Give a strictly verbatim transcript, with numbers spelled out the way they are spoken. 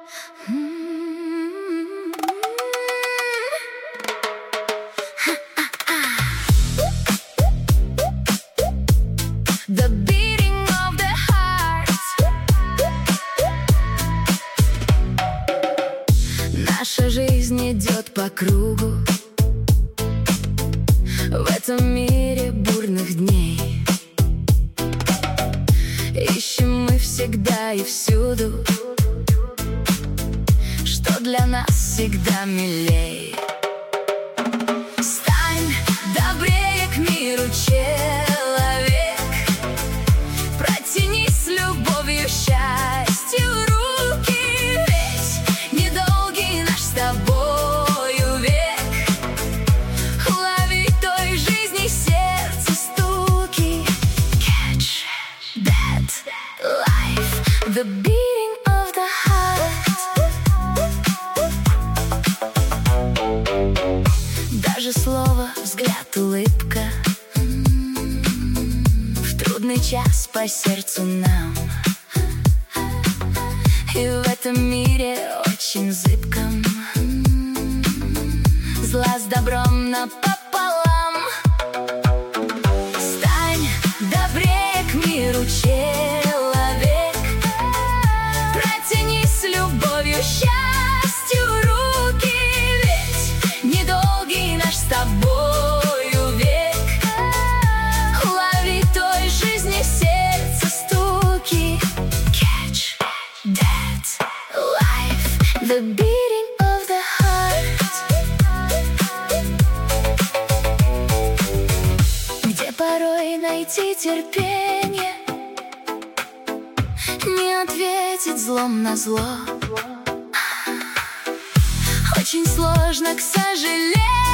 The beating of the heart. Наша жизнь идет по кругу в этом мире бурных дней. Ищем мы всегда и всюду, что для нас всегда милей. Стань добрее к миру, человек, протяни с любовью, счастью руки, ведь недолгий наш с тобою век. Лови той жизни сердце стуки. Catch that life, the beating of the heart. Даже слово, взгляд, улыбка в трудный час по сердцу нам. И в этом мире очень зыбком зла с добром напополам. Стань добрее к миру, человек, протяни с любовью, счастью руки, ведь недолгий наш с тобою век. Лови той жизни сердце стуки. Catch that life, the beating of the heart. Где порой найти терпение, не ответить злом на зло. Очень сложно, к сожалению,